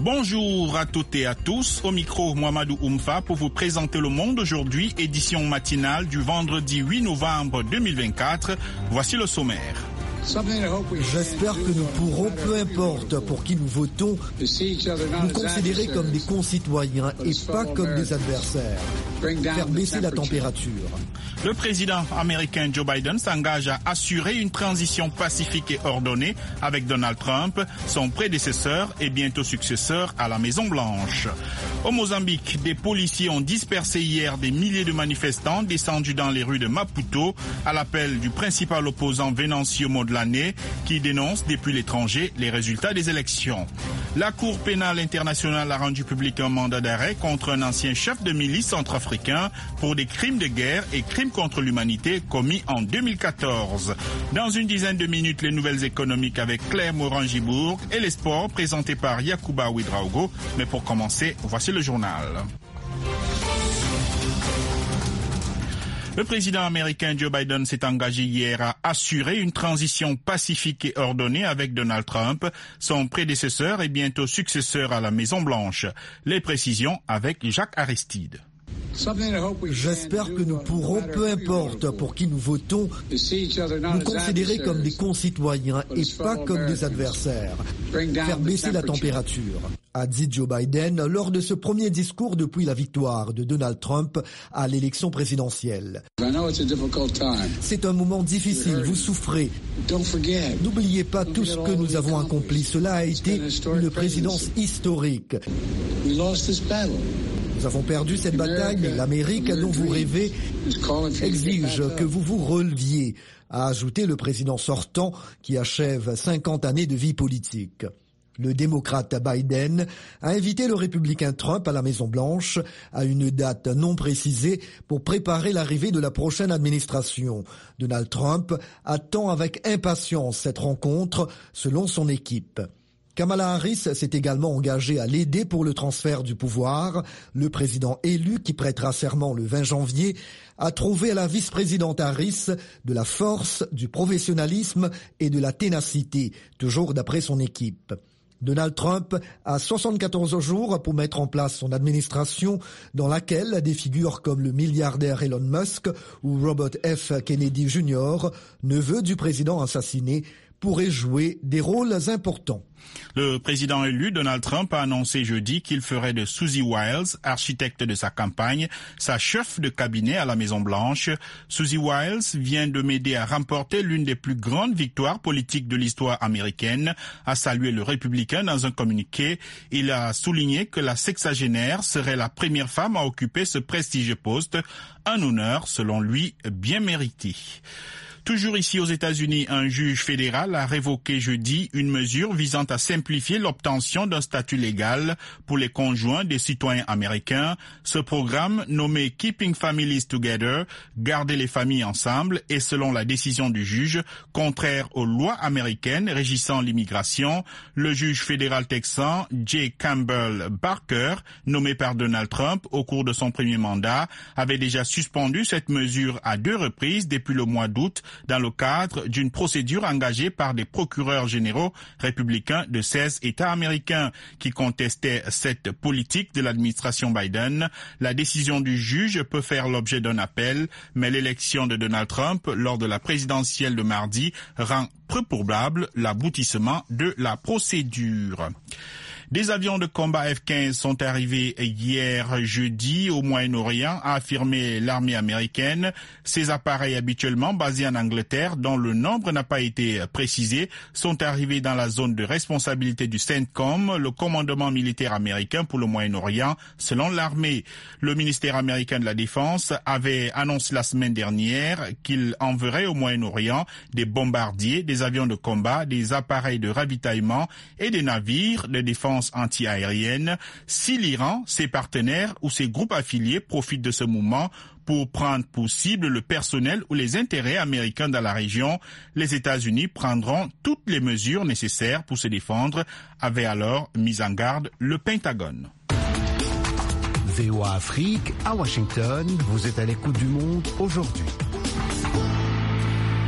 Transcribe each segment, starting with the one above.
Bonjour à toutes et à tous, au micro Mohamedou Oumfa pour vous présenter Le Monde aujourd'hui, édition matinale du vendredi 8 novembre 2024. Voici le sommaire. J'espère que nous pourrons, peu importe pour qui nous votons, nous considérer comme des concitoyens et pas comme des adversaires. Faire baisser la température. Le président américain Joe Biden s'engage à assurer une transition pacifique et ordonnée avec Donald Trump, son prédécesseur et bientôt successeur à la Maison-Blanche. Au Mozambique, des policiers ont dispersé hier des milliers de manifestants descendus dans les rues de Maputo à l'appel du principal opposant Venancio Mondlane qui dénonce depuis l'étranger les résultats des élections. La Cour pénale internationale a rendu public un mandat d'arrêt contre un ancien chef de milice centrafricain pour des crimes de guerre et crimes contre l'humanité commis en 2014. Dans une dizaine de minutes, les nouvelles économiques avec Claire Morangibourg et les sports présentés par Yacouba Ouedraogo. Mais pour commencer, voici le journal. Le président américain Joe Biden s'est engagé hier à assurer une transition pacifique et ordonnée avec Donald Trump, son prédécesseur et bientôt successeur à la Maison-Blanche. Les précisions avec Jacques Aristide. J'espère que nous pourrons, peu importe pour qui nous votons, nous considérer comme des concitoyens et pas comme des adversaires. Faire baisser la température, a dit Joe Biden lors de ce premier discours depuis la victoire de Donald Trump à l'élection présidentielle. C'est un moment difficile, vous souffrez. N'oubliez pas tout ce que nous avons accompli. Cela a été une présidence historique. Nous avons perdu cette bataille, mais l'Amérique dont vous rêvez exige que vous vous releviez, a ajouté le président sortant qui achève 50 années de vie politique. Le démocrate Biden a invité le républicain Trump à la Maison-Blanche à une date non précisée pour préparer l'arrivée de la prochaine administration. Donald Trump attend avec impatience cette rencontre, selon son équipe. Kamala Harris s'est également engagée à l'aider pour le transfert du pouvoir. Le président élu, qui prêtera serment le 20 janvier, a trouvé à la vice-présidente Harris de la force, du professionnalisme et de la ténacité, toujours d'après son équipe. Donald Trump a 74 jours pour mettre en place son administration dans laquelle des figures comme le milliardaire Elon Musk ou Robert F. Kennedy Jr., neveu du président assassiné, pourraient jouer des rôles importants. Le président élu Donald Trump a annoncé jeudi qu'il ferait de Susie Wiles, architecte de sa campagne, sa chef de cabinet à la Maison-Blanche. Susie Wiles vient de m'aider à remporter l'une des plus grandes victoires politiques de l'histoire américaine, a salué le républicain dans un communiqué. Il a souligné que la sexagénaire serait la première femme à occuper ce prestigieux poste, un honneur selon lui bien mérité. Toujours ici aux États-Unis, un juge fédéral a révoqué jeudi une mesure visant à simplifier l'obtention d'un statut légal pour les conjoints des citoyens américains. Ce programme, nommé Keeping Families Together, garder les familles ensemble, est selon la décision du juge contraire aux lois américaines régissant l'immigration. Le juge fédéral texan J. Campbell Barker, nommé par Donald Trump au cours de son premier mandat, avait déjà suspendu cette mesure à 2 reprises depuis le mois d'août, dans le cadre d'une procédure engagée par des procureurs généraux républicains de 16 États américains qui contestaient cette politique de l'administration Biden. La décision du juge peut faire l'objet d'un appel, mais l'élection de Donald Trump lors de la présidentielle de mardi rend peu probable l'aboutissement de la procédure. Des avions de combat F-15 sont arrivés hier jeudi au Moyen-Orient, a affirmé l'armée américaine. Ces appareils habituellement basés en Angleterre, dont le nombre n'a pas été précisé, sont arrivés dans la zone de responsabilité du CENTCOM, le commandement militaire américain pour le Moyen-Orient, selon l'armée. Le ministère américain de la Défense avait annoncé la semaine dernière qu'il enverrait au Moyen-Orient des bombardiers, des avions de combat, des appareils de ravitaillement et des navires de défense anti-aérienne. Si l'Iran, ses partenaires ou ses groupes affiliés profitent de ce mouvement pour prendre pour cible le personnel ou les intérêts américains dans la région, les États-Unis prendront toutes les mesures nécessaires pour se défendre, avait alors mis en garde le Pentagone. VOA Afrique, à Washington, vous êtes à l'écoute du monde aujourd'hui.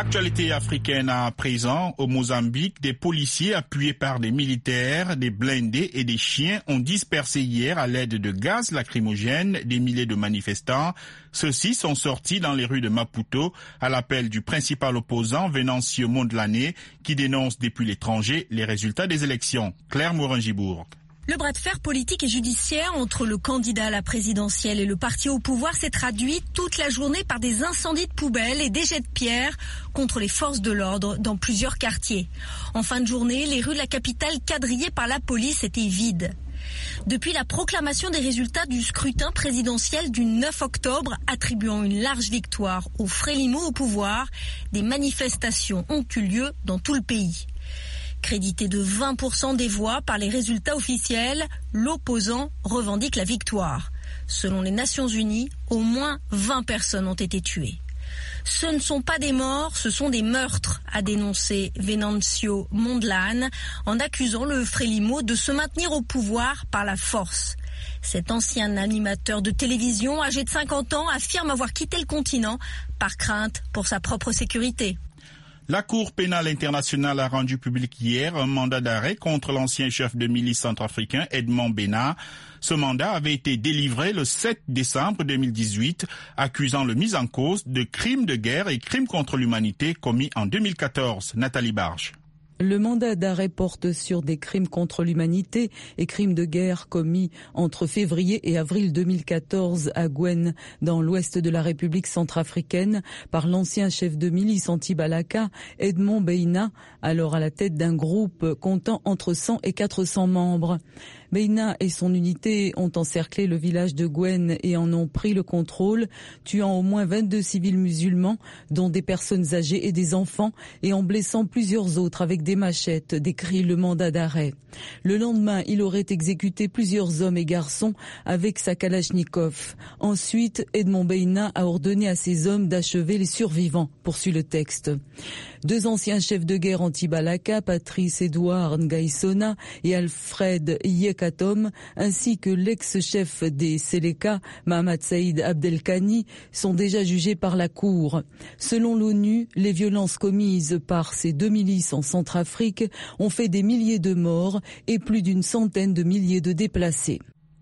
Actualité africaine à présent. Au Mozambique, des policiers appuyés par des militaires, des blindés et des chiens ont dispersé hier à l'aide de gaz lacrymogène des milliers de manifestants. Ceux-ci sont sortis dans les rues de Maputo à l'appel du principal opposant Venancio Mondlane qui dénonce depuis l'étranger les résultats des élections. Claire Morin-Gibourg. Le bras de fer politique et judiciaire entre le candidat à la présidentielle et le parti au pouvoir s'est traduit toute la journée par des incendies de poubelles et des jets de pierre contre les forces de l'ordre dans plusieurs quartiers. En fin de journée, les rues de la capitale quadrillées par la police étaient vides. Depuis la proclamation des résultats du scrutin présidentiel du 9 octobre, attribuant une large victoire au Frélimo au pouvoir, des manifestations ont eu lieu dans tout le pays. Crédité de 20% des voix par les résultats officiels, l'opposant revendique la victoire. Selon les Nations Unies, au moins 20 personnes ont été tuées. Ce ne sont pas des morts, ce sont des meurtres, a dénoncé Venancio Mondlane en accusant le Frélimo de se maintenir au pouvoir par la force. Cet ancien animateur de télévision, âgé de 50 ans, affirme avoir quitté le continent par crainte pour sa propre sécurité. La Cour pénale internationale a rendu public hier un mandat d'arrêt contre l'ancien chef de milice centrafricain Edmond Bena. Ce mandat avait été délivré le 7 décembre 2018, accusant le mis en cause de crimes de guerre et crimes contre l'humanité commis en 2014. Nathalie Barge. Le mandat d'arrêt porte sur des crimes contre l'humanité et crimes de guerre commis entre février et avril 2014 à Gwen, dans l'ouest de la République centrafricaine, par l'ancien chef de milice anti-Balaka, Edmond Beina, alors à la tête d'un groupe comptant entre 100 et 400 membres. Beina et son unité ont encerclé le village de Gwen et en ont pris le contrôle, tuant au moins 22 civils musulmans, dont des personnes âgées et des enfants, et en blessant plusieurs autres avec des machettes, décrit le mandat d'arrêt. Le lendemain, il aurait exécuté plusieurs hommes et garçons avec sa Kalachnikov. Ensuite, Edmond Beina a ordonné à ses hommes d'achever les survivants, poursuit le texte. Deux anciens chefs de guerre anti-Balaka, Patrice Edouard Ngaïsona et Alfred Yekatom, ainsi que l'ex-chef des Seleka, Mohamed Saïd Abdelkani, sont déjà jugés par la Cour. Selon l'ONU, les violences commises par ces deux milices en Centrafrique ont fait des milliers de morts et plus d'une centaine de milliers de déplacés.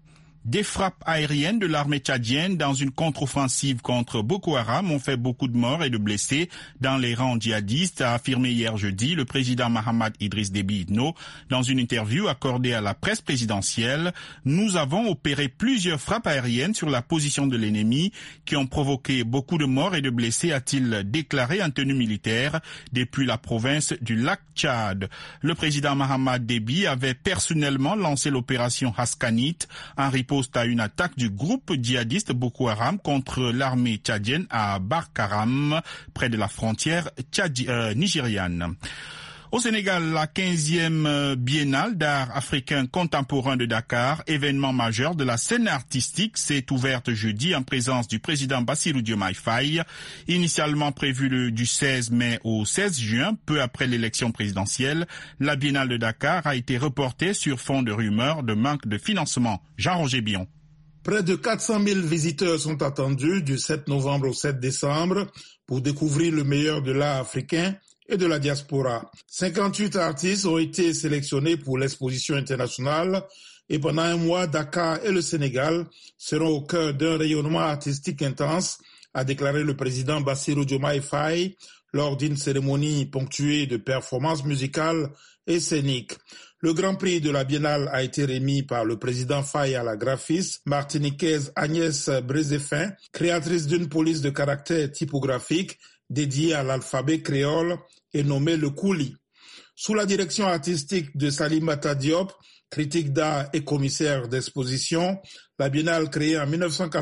Des frappes aériennes de l'armée tchadienne dans une contre-offensive contre Boko Haram ont fait beaucoup de morts et de blessés dans les rangs djihadistes, a affirmé hier jeudi le président Mahamat Idriss Déby Itno dans une interview accordée à la presse présidentielle. Nous avons opéré plusieurs frappes aériennes sur la position de l'ennemi qui ont provoqué beaucoup de morts et de blessés, a-t-il déclaré en tenue militaire depuis la province du lac Tchad. Le président Mahamat Déby avait personnellement lancé l'opération Haskanit en riposte à une attaque du groupe djihadiste Boko Haram contre l'armée tchadienne à Barkaram, près de la frontière nigériane. Au Sénégal, la 15e biennale d'art africain contemporain de Dakar, événement majeur de la scène artistique, s'est ouverte jeudi en présence du président Bassirou Diomaye Faye. Initialement prévue du 16 mai au 16 juin, peu après l'élection présidentielle, la biennale de Dakar a été reportée sur fond de rumeurs de manque de financement. Jean-Roger Bion. Près de 400 000 visiteurs sont attendus du 7 novembre au 7 décembre pour découvrir le meilleur de l'art africain et de la diaspora. 58 artistes ont été sélectionnés pour l'exposition internationale et pendant un mois, Dakar et le Sénégal seront au cœur d'un rayonnement artistique intense, a déclaré le président Bassirou Diomaye Faye lors d'une cérémonie ponctuée de performances musicales et scéniques. Le grand prix de la Biennale a été remis par le président Faye à la graphiste martiniquaise Agnès Brézéfin, créatrice d'une police de caractère typographique dédiée à l'alphabet créole et nommée le Kouli. Sous la direction artistique de Salimata Diop, critique d'art et commissaire d'exposition, la Biennale créée en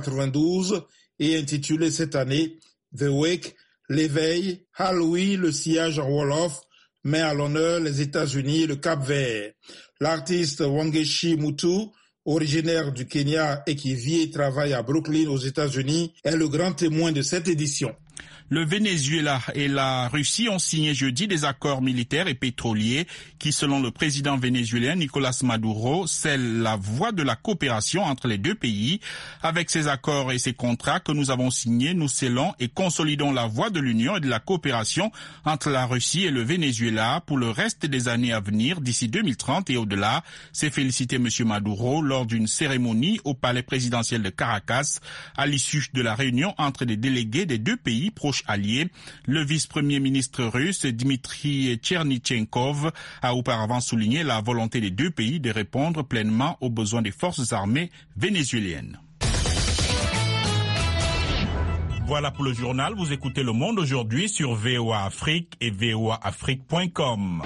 1992 et intitulée cette année The Wake, l'éveil, Halloween, le sillage en Wolof, met à l'honneur les États-Unis et le Cap-Vert. L'artiste Wangechi Mutu, originaire du Kenya et qui vit et travaille à Brooklyn aux États-Unis, est le grand témoin de cette édition. Le Venezuela et la Russie ont signé jeudi des accords militaires et pétroliers qui, selon le président vénézuélien Nicolás Maduro, scellent la voie de la coopération entre les deux pays. Avec ces accords et ces contrats que nous avons signés, nous scellons et consolidons la voie de l'union et de la coopération entre la Russie et le Venezuela pour le reste des années à venir, d'ici 2030 et au-delà, s'est félicité M. Maduro lors d'une cérémonie au palais présidentiel de Caracas à l'issue de la réunion entre des délégués des deux pays proches alliés. Le vice-premier ministre russe Dmitry Tchernychenkov a auparavant souligné la volonté des deux pays de répondre pleinement aux besoins des forces armées vénézuéliennes. Voilà pour le journal. Vous écoutez Le Monde aujourd'hui sur VOA Afrique et voaafrique.com.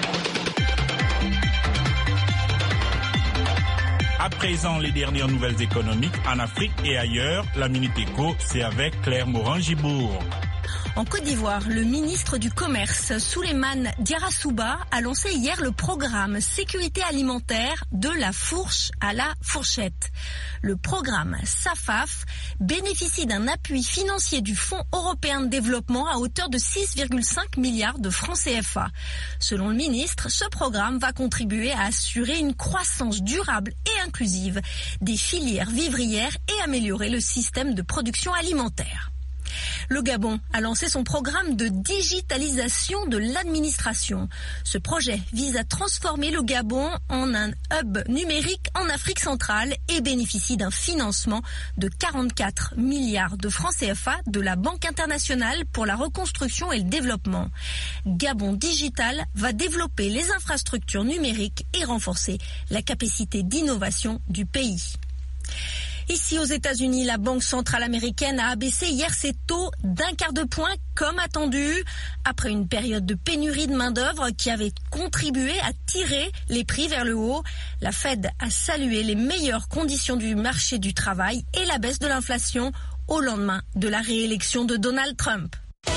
À présent, les dernières nouvelles économiques en Afrique et ailleurs. La Minute Éco, c'est avec Claire Morin-Gibourg. En Côte d'Ivoire, le ministre du Commerce, Souleymane Diarra-Souba, a lancé hier le programme Sécurité alimentaire de la fourche à la fourchette. Le programme SAFAF bénéficie d'un appui financier du Fonds européen de développement à hauteur de 6,5 milliards de francs CFA. Selon le ministre, ce programme va contribuer à assurer une croissance durable et inclusive des filières vivrières et améliorer le système de production alimentaire. Le Gabon a lancé son programme de digitalisation de l'administration. Ce projet vise à transformer le Gabon en un hub numérique en Afrique centrale et bénéficie d'un financement de 44 milliards de francs CFA de la Banque internationale pour la reconstruction et le développement. Gabon Digital va développer les infrastructures numériques et renforcer la capacité d'innovation du pays. Ici aux États-Unis, la Banque centrale américaine a abaissé hier ses taux d'un quart de point comme attendu. Après une période de pénurie de main-d'œuvre qui avait contribué à tirer les prix vers le haut, la Fed a salué les meilleures conditions du marché du travail et la baisse de l'inflation au lendemain de la réélection de Donald Trump.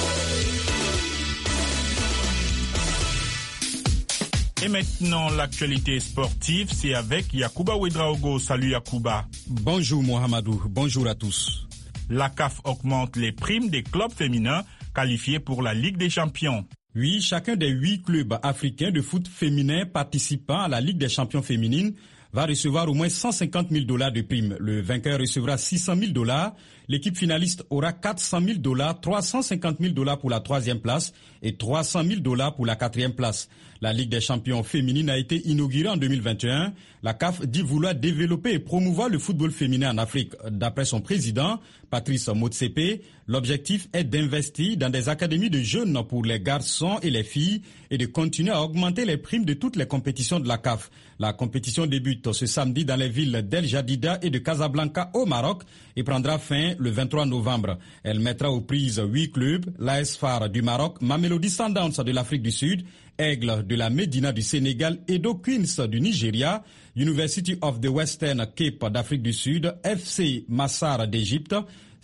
Et maintenant, l'actualité sportive, c'est avec Yacouba Ouedraogo. Salut Yacouba. Bonjour Mohamedou, bonjour à tous. La CAF augmente les primes des clubs féminins qualifiés pour la Ligue des Champions. Oui, chacun des 8 clubs africains de foot féminin participant à la Ligue des Champions féminines va recevoir au moins $150 000 de primes. Le vainqueur recevra $600 000. L'équipe finaliste aura $400 000, $350 000 pour la 3e place et $300 000 pour la 4e place. La Ligue des champions féminines a été inaugurée en 2021. La CAF dit vouloir développer et promouvoir le football féminin en Afrique. D'après son président, Patrice Motsepe, l'objectif est d'investir dans des académies de jeunes pour les garçons et les filles et de continuer à augmenter les primes de toutes les compétitions de la CAF. La compétition débute ce samedi dans les villes d'El Jadida et de Casablanca au Maroc et prendra fin le 23 novembre. Elle mettra aux prises 8 clubs, l'AS FAR du Maroc, Mamelodi Sundowns de l'Afrique du Sud, Aigle de la Médina du Sénégal, Edo Queens du Nigeria, University of the Western Cape d'Afrique du Sud, FC Massar d'Égypte,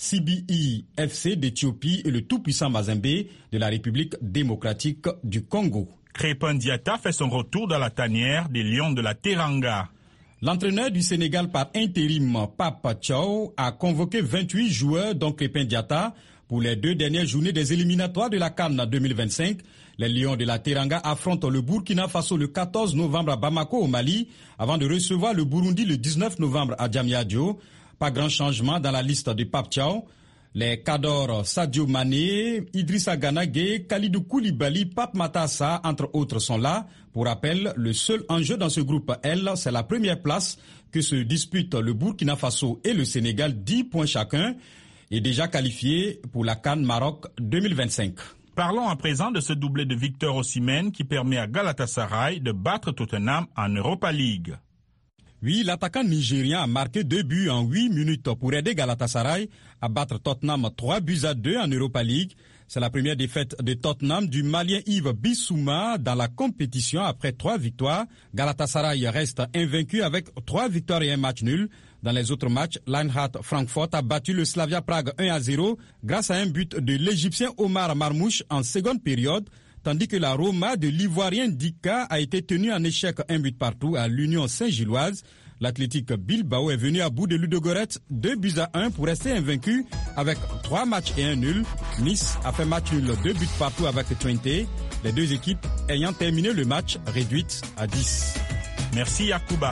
CBE FC d'Éthiopie et le tout-puissant Mazembe de la République démocratique du Congo. Crépin Diatta fait son retour dans la tanière des Lions de la Teranga. L'entraîneur du Sénégal par intérim, Pape Thiaw, a convoqué 28 joueurs, dont Crépin Diatta, pour les 2 dernières journées des éliminatoires de la CAN 2025. Les Lions de la Teranga affrontent le Burkina Faso le 14 novembre à Bamako au Mali, avant de recevoir le Burundi le 19 novembre à Diamniadio. Pas grand changement dans la liste de Pape Thiaw. Les cadors Sadio Mané, Idrissa Gana Gueye, Kalidou Koulibaly, Pape Matassa, entre autres, sont là. Pour rappel, le seul enjeu dans ce groupe L, c'est la première place que se disputent le Burkina Faso et le Sénégal, 10 points chacun, et déjà qualifié pour la CAN Maroc 2025. Parlons à présent de ce doublé de Victor Osimhen qui permet à Galatasaray de battre Tottenham en Europa League. Oui, l'attaquant nigérien a marqué 2 buts en 8 minutes pour aider Galatasaray à battre Tottenham 3-2 en Europa League. C'est la première défaite de Tottenham du Malien Yves Bissouma dans la compétition après 3 victoires. Galatasaray reste invaincu avec 3 victoires et 1 match nul. Dans les autres matchs, l'Eintracht Francfort a battu le Slavia Prague 1-0 grâce à un but de l'Égyptien Omar Marmouche en seconde période, tandis que la Roma de l'Ivoirien Dika a été tenue en échec 1 but partout à l'Union Saint-Gilloise. L'Athletic Bilbao est venu à bout de Ludogorets 2-1 pour rester invaincu avec 3 matchs et 1 nul. Nice a fait match nul 2 buts partout avec Twente, les deux équipes ayant terminé le match réduite à 10. Merci Yacouba.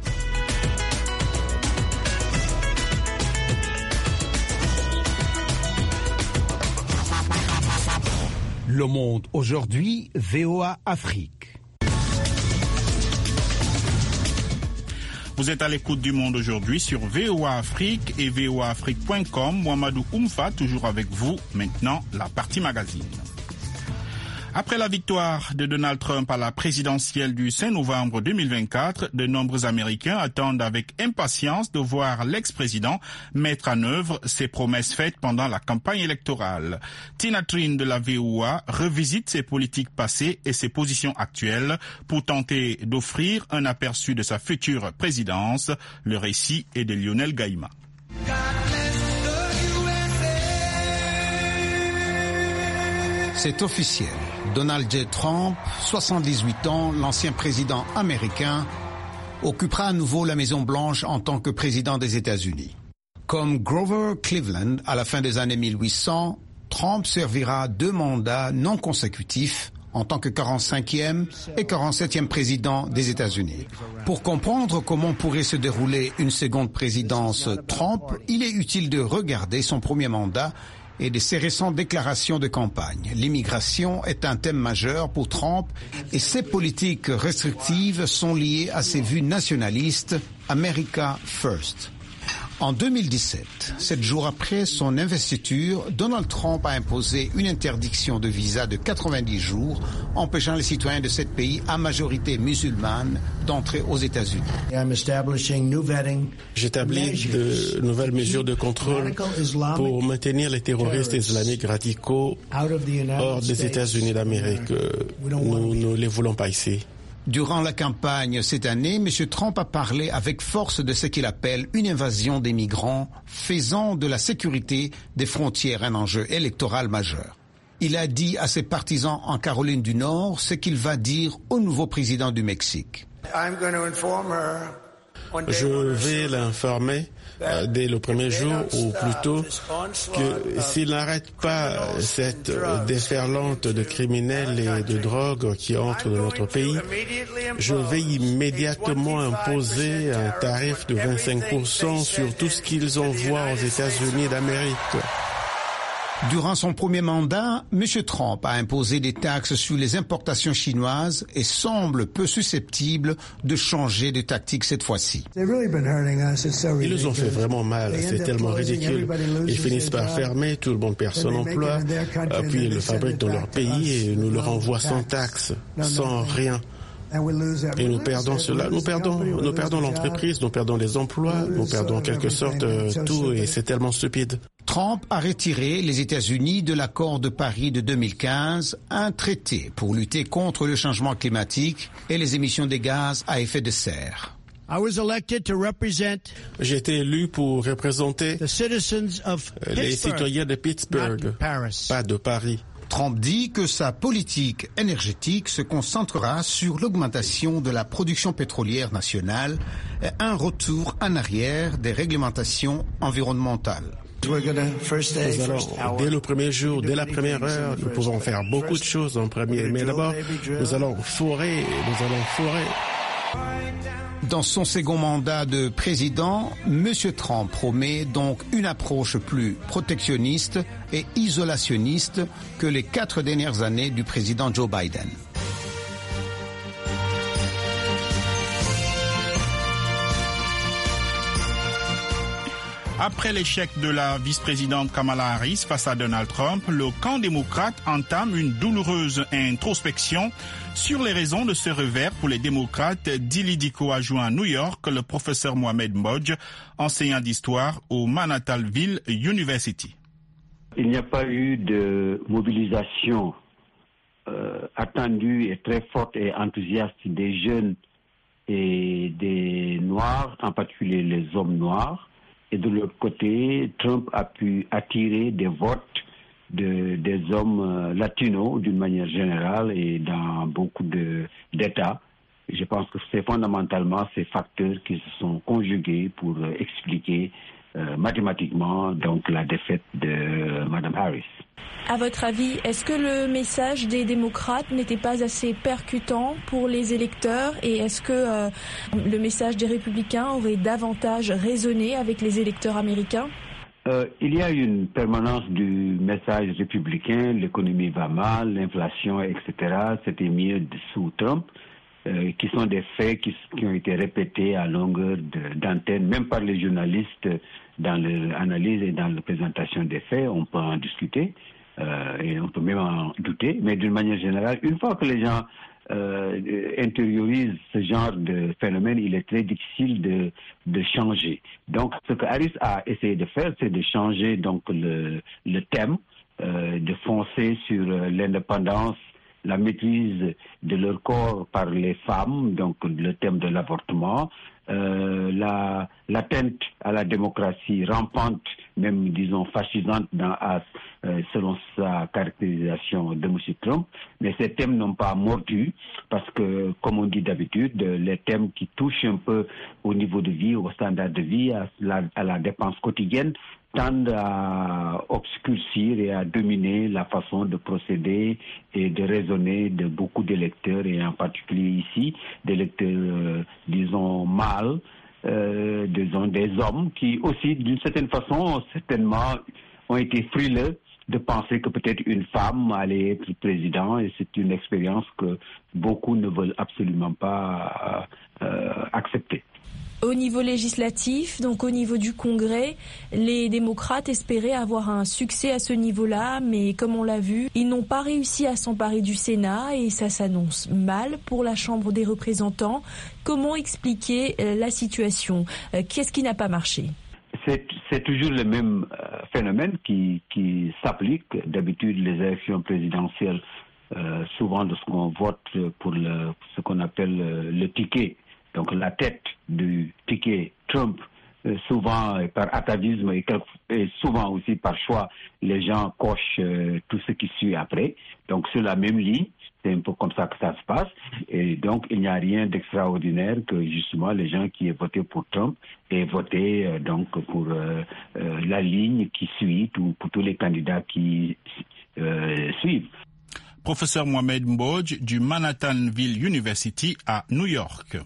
Le Monde aujourd'hui, VOA Afrique. Vous êtes à l'écoute du Monde aujourd'hui sur VOA Afrique et voaafrique.com. Mohamedou Oumfa, toujours avec vous. Maintenant, la partie magazine. Après la victoire de Donald Trump à la présidentielle du 5 novembre 2024, de nombreux Américains attendent avec impatience de voir l'ex-président mettre en œuvre ses promesses faites pendant la campagne électorale. Tina Trin de la VOA revisite ses politiques passées et ses positions actuelles pour tenter d'offrir un aperçu de sa future présidence. Le récit est de Lionel Gaïma. C'est officiel. Donald J. Trump, 78 ans, l'ancien président américain, occupera à nouveau la Maison-Blanche en tant que président des États-Unis. Comme Grover Cleveland à la fin des années 1800, Trump servira 2 mandats non consécutifs en tant que 45e et 47e président des États-Unis. Pour comprendre comment pourrait se dérouler une seconde présidence Trump, il est utile de regarder son premier mandat et de ses récentes déclarations de campagne. L'immigration est un thème majeur pour Trump et ses politiques restrictives sont liées à ses vues nationalistes America First. En 2017, 7 jours après son investiture, Donald Trump a imposé une interdiction de visa de 90 jours, empêchant les citoyens de 7 pays à majorité musulmane d'entrer aux États-Unis. J'établis de nouvelles mesures de contrôle pour maintenir les terroristes islamiques radicaux hors des États-Unis d'Amérique. Nous ne les voulons pas ici. Durant la campagne cette année, M. Trump a parlé avec force de ce qu'il appelle une invasion des migrants, faisant de la sécurité des frontières un enjeu électoral majeur. Il a dit à ses partisans en Caroline du Nord ce qu'il va dire au nouveau président du Mexique. Je vais l'informer dès le premier jour ou plus tôt que s'il n'arrête pas cette déferlante de criminels et de drogue qui entrent dans notre pays, je vais immédiatement imposer un tarif de 25% sur tout ce qu'ils envoient aux États-Unis d'Amérique. Durant son premier mandat, M. Trump a imposé des taxes sur les importations chinoises et semble peu susceptible de changer de tactique cette fois-ci. Ils nous ont fait vraiment mal, c'est tellement ridicule. Ils finissent par fermer, tout le monde perd son emploi, puis ils le fabriquent dans leur pays et nous leur envoient sans taxes, sans rien. Et nous perdons cela, nous perdons l'entreprise, nous perdons les emplois, nous perdons en quelque sorte tout et c'est tellement stupide. Trump a retiré les États-Unis de l'accord de Paris de 2015, un traité pour lutter contre le changement climatique et les émissions de gaz à effet de serre. J'ai été élu pour représenter les citoyens de Pittsburgh, pas de Paris. Trump dit que sa politique énergétique se concentrera sur l'augmentation de la production pétrolière nationale et un retour en arrière des réglementations environnementales. Nous allons, dès le premier jour, dès la première heure, nous pouvons faire beaucoup de choses en premier. Mais d'abord, nous allons forer. Dans son second mandat de président, M. Trump promet donc une approche plus protectionniste et isolationniste que les 4 dernières années du président Joe Biden. Après l'échec de la vice-présidente Kamala Harris face à Donald Trump, le camp démocrate entame une douloureuse introspection sur les raisons de ce revers pour les démocrates, dit Lidiko adjoint à New York, le professeur Mohamed Modj, enseignant d'histoire au Manhattanville University. Il n'y a pas eu de mobilisation attendue et très forte et enthousiaste des jeunes et des Noirs, en particulier les hommes noirs. Et de l'autre côté, Trump a pu attirer des votes des hommes latinos d'une manière générale et dans beaucoup d'États Je pense que c'est fondamentalement ces facteurs qui se sont conjugués pour expliquer mathématiquement donc la défaite de Mme Harris. À votre avis, est-ce que le message des démocrates n'était pas assez percutant pour les électeurs et est-ce que le message des républicains aurait davantage résonné avec les électeurs américains? Il y a une permanence du message républicain, l'économie va mal, l'inflation, etc. C'était mieux sous Trump, qui sont des faits qui ont été répétés à longueur d'antenne, même par les journalistes dans l'analyse et dans la présentation des faits. On peut en discuter et on peut même en douter, mais d'une manière générale, une fois que les gens intériorisent ce genre de phénomène, il est très difficile de changer. Donc, ce que Harris a essayé de faire, c'est de changer donc le thème, de foncer sur l'indépendance, la maîtrise de leur corps par les femmes, donc le thème de l'avortement, l'atteinte à la démocratie rampante, même disons fascisante selon sa caractérisation de M. Trump. Mais ces thèmes n'ont pas mordu parce que, comme on dit d'habitude, les thèmes qui touchent un peu au niveau de vie, au standard de vie, à la dépense quotidienne, tendent à obscurcir et à dominer la façon de procéder et de raisonner de beaucoup d'électeurs, et en particulier ici, d'électeurs, disons, mâles, disons, des hommes qui aussi, d'une certaine façon, certainement, ont été frileux de penser que peut-être une femme allait être président, et c'est une expérience que beaucoup ne veulent absolument pas accepter. Au niveau législatif, donc au niveau du Congrès, les démocrates espéraient avoir un succès à ce niveau-là, mais comme on l'a vu, ils n'ont pas réussi à s'emparer du Sénat et ça s'annonce mal pour la Chambre des représentants. Comment expliquer la situation? Qu'est-ce qui n'a pas marché? C'est toujours le même phénomène qui s'applique. D'habitude, les élections présidentielles, souvent de ce qu'on vote pour ce qu'on appelle le ticket, donc la tête du ticket Trump, souvent par atavisme et souvent aussi par choix, les gens cochent tout ce qui suit après. Donc sur la même ligne, c'est un peu comme ça que ça se passe. Et donc il n'y a rien d'extraordinaire que justement les gens qui aient voté pour Trump aient voté donc pour la ligne qui suit, pour tous les candidats qui suivent. Professeur Mohamed Mbodj du Manhattanville University à New York.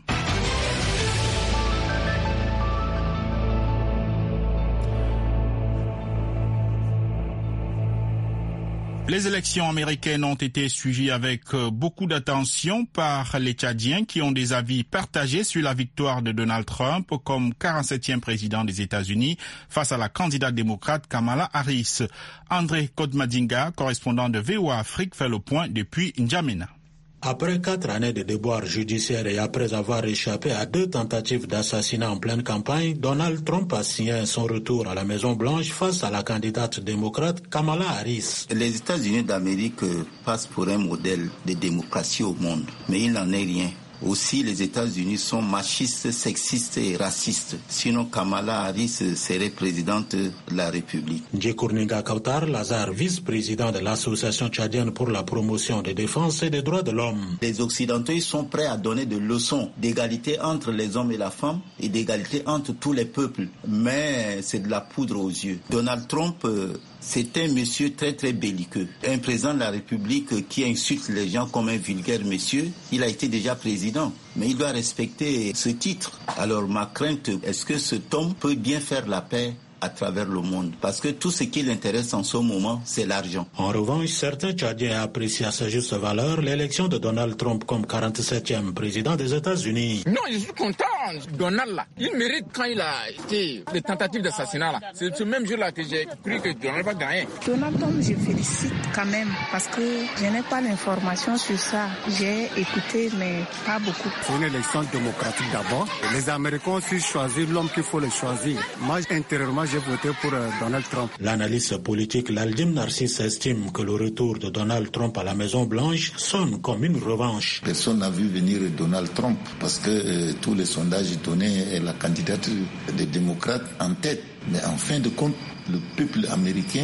Les élections américaines ont été suivies avec beaucoup d'attention par les Tchadiens qui ont des avis partagés sur la victoire de Donald Trump comme 47e président des États-Unis face à la candidate démocrate Kamala Harris. André Kodmadinga, correspondant de VOA Afrique, fait le point depuis N'Djamena. Après 4 années de déboires judiciaires et après avoir échappé à 2 tentatives d'assassinat en pleine campagne, Donald Trump a signé son retour à la Maison-Blanche face à la candidate démocrate Kamala Harris. Les États-Unis d'Amérique passent pour un modèle de démocratie au monde, mais il n'en est rien. Aussi, les États-Unis sont machistes, sexistes et racistes. Sinon, Kamala Harris serait présidente de la République. Djekourninga Kautar Lazare, vice-président de l'Association tchadienne pour la promotion des défenses et des droits de l'homme. Les Occidentaux ils sont prêts à donner des leçons d'égalité entre les hommes et la femme et d'égalité entre tous les peuples. Mais c'est de la poudre aux yeux. Donald Trump... c'est un monsieur très très belliqueux. Un président de la République qui insulte les gens comme un vulgaire monsieur, il a été déjà président. Mais il doit respecter ce titre. Alors ma crainte, est-ce que cet homme peut bien faire la paix à travers le monde? Parce que tout ce qui l'intéresse en ce moment, c'est l'argent. En revanche, certains Tchadiens apprécient à sa juste valeur l'élection de Donald Trump comme 47e président des États-Unis. Non, je suis content. Donald, là, il mérite quand il a été les tentatives d'assassinat. Là. C'est ce même jour-là que j'ai cru que Donald va gagner. Donald Trump, je félicite quand même parce que je n'ai pas l'information sur ça. J'ai écouté, mais pas beaucoup. C'est une élection démocratique d'abord. Les Américains aussi choisissent l'homme qu'il faut le choisir. Moi, intérieurement, j'ai voté pour Donald Trump. L'analyste politique Laldim Narcisse estime que le retour de Donald Trump à la Maison-Blanche sonne comme une revanche. Personne n'a vu venir Donald Trump parce que tous les sondages donnaient la candidate des démocrates en tête. Mais en fin de compte, le peuple américain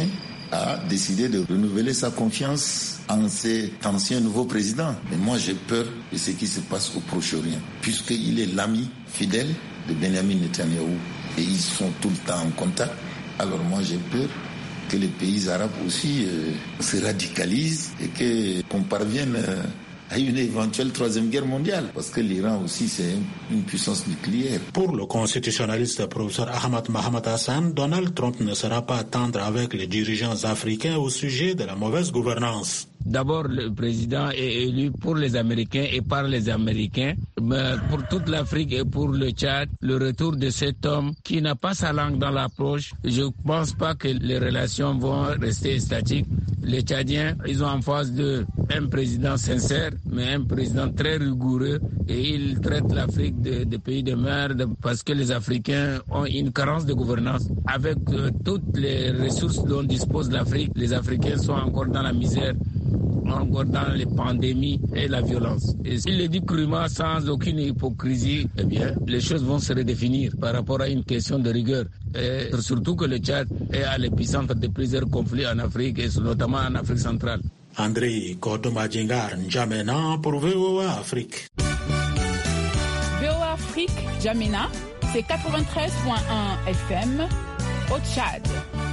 a décidé de renouveler sa confiance en cet ancien nouveau président. Mais moi, j'ai peur de ce qui se passe au Proche-Orient, puisqu'il est l'ami fidèle de Benjamin Netanyahou et ils sont tout le temps en contact. Alors moi, j'ai peur que les pays arabes aussi se radicalisent et qu'on parvienne à une éventuelle troisième guerre mondiale, parce que l'Iran aussi c'est une puissance nucléaire. Pour le constitutionnaliste professeur Ahmad Mohamed Hassan, Donald Trump ne sera pas tendre avec les dirigeants africains au sujet de la mauvaise gouvernance. D'abord, le président est élu pour les Américains et par les Américains. Mais pour toute l'Afrique et pour le Tchad, le retour de cet homme qui n'a pas sa langue dans la poche, je ne pense pas que les relations vont rester statiques. Les Tchadiens, ils ont en face d'eux un président sincère, mais un président très rigoureux. Et il traite l'Afrique de pays de merde parce que les Africains ont une carence de gouvernance. Avec toutes les ressources dont dispose l'Afrique, les Africains sont encore dans la misère, encore dans les pandémies et la violence. Et s'il le dit crûment, sans aucune hypocrisie, eh bien, les choses vont se redéfinir par rapport à une question de rigueur. Et surtout que le Tchad est à l'épicentre de plusieurs conflits en Afrique, et notamment en Afrique centrale. André Kordomadjengar N'Djamena pour VOA Afrique. VOA Afrique, N'Djamena, c'est 93.1 FM au Tchad.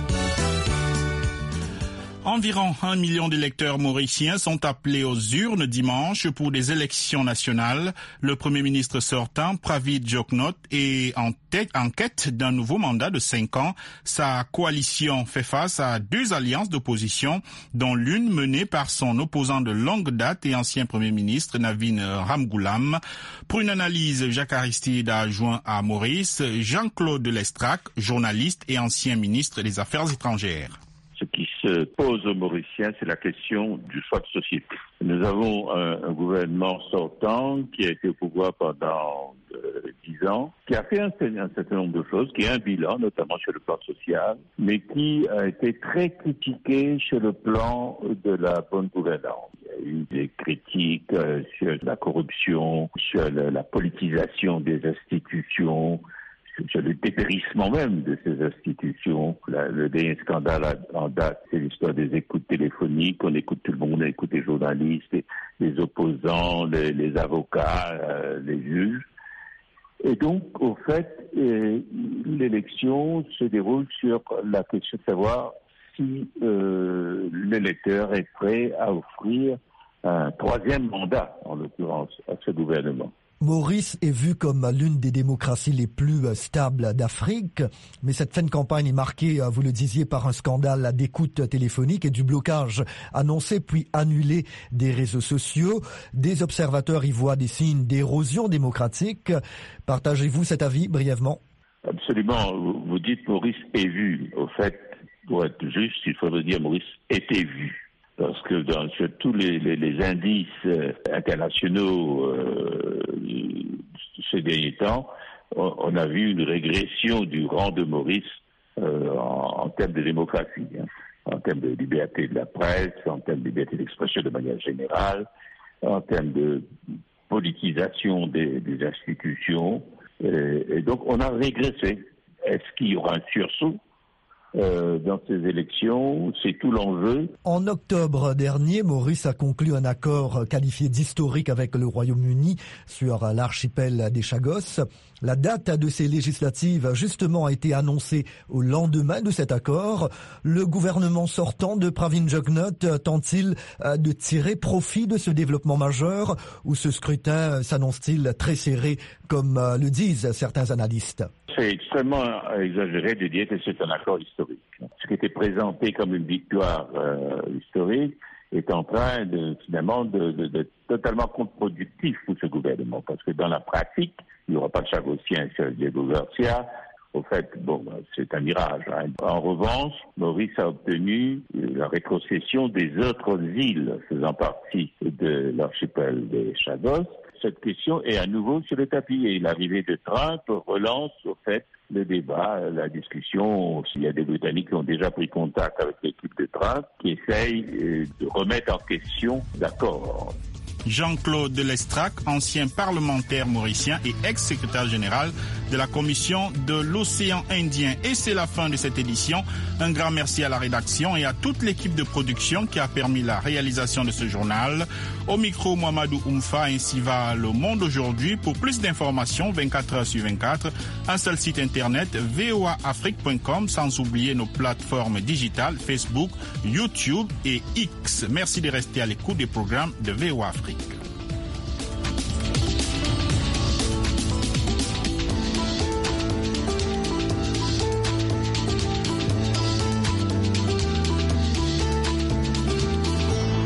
Environ 1 million d'électeurs mauriciens sont appelés aux urnes dimanche pour des élections nationales. Le Premier ministre sortant, Pravind Jugnauth, est en quête d'un nouveau mandat de 5 ans. Sa coalition fait face à 2 alliances d'opposition, dont l'une menée par son opposant de longue date et ancien Premier ministre, Navin Ramgoolam. Pour une analyse, Jacques Aristide a joint à Maurice Jean-Claude Lestrac, journaliste et ancien ministre des Affaires étrangères. Ce qui se pose aux Mauriciens, c'est la question du choix de société. Nous avons un gouvernement sortant qui a été au pouvoir pendant 10 ans, qui a fait un certain nombre de choses, qui a un bilan, notamment sur le plan social, mais qui a été très critiqué sur le plan de la bonne gouvernance. Il y a eu des critiques sur la corruption, sur la politisation des institutions, sur le dépérissement même de ces institutions. Le dernier scandale en date, c'est l'histoire des écoutes téléphoniques. On écoute tout le monde, on écoute les journalistes, les opposants, les avocats, les juges. Et donc, au fait, l'élection se déroule sur la question de savoir si l'électeur est prêt à offrir un 3e mandat, en l'occurrence, à ce gouvernement. Maurice est vu comme l'une des démocraties les plus stables d'Afrique, mais cette fin de campagne est marquée, vous le disiez, par un scandale d'écoute téléphonique et du blocage annoncé puis annulé des réseaux sociaux. Des observateurs y voient des signes d'érosion démocratique. Partagez-vous cet avis brièvement? Absolument. Vous dites Maurice est vu. Au fait, pour être juste, il faudrait dire Maurice était vu. Parce que sur tous les indices internationaux ces derniers temps, on a vu une régression du rang de Maurice en termes de démocratie, en termes de liberté de la presse, en termes de liberté d'expression de manière générale, en termes de politisation des institutions. Et donc on a régressé. Est-ce qu'il y aura un sursaut dans ces élections? C'est tout l'enjeu. En octobre dernier, Maurice a conclu un accord qualifié d'historique avec le Royaume-Uni sur l'archipel des Chagos. La date de ces législatives justement a été annoncée au lendemain de cet accord. Le gouvernement sortant de Pravind Jugnauth tente-t-il de tirer profit de ce développement majeur, ou ce scrutin s'annonce-t-il très serré comme le disent certains analystes? C'est extrêmement exagéré de dire que c'est un accord historique. Ce qui était présenté comme une victoire historique est en train finalement de totalement contre-productif pour ce gouvernement, parce que dans la pratique, il n'y aura pas de Chagossien sur Diego Garcia. Au fait, c'est un mirage. En revanche, Maurice a obtenu la rétrocession des autres îles faisant partie de l'archipel des Chagos. Cette question est à nouveau sur le tapis, et l'arrivée de Trump relance au fait le débat, la discussion. Il y a des Britanniques qui ont déjà pris contact avec l'équipe de Trump qui essayent de remettre en question l'accord. Jean-Claude Lestrac, ancien parlementaire mauricien et ex-secrétaire général de la Commission de l'océan Indien. Et c'est la fin de cette édition. Un grand merci à la rédaction et à toute l'équipe de production qui a permis la réalisation de ce journal. Au micro, Mohamedou Oumfa, ainsi va le monde aujourd'hui. Pour plus d'informations, 24 heures sur 24, un seul site internet, voaafrique.com, sans oublier nos plateformes digitales, Facebook, YouTube et X. Merci de rester à l'écoute des programmes de VOA Afrique.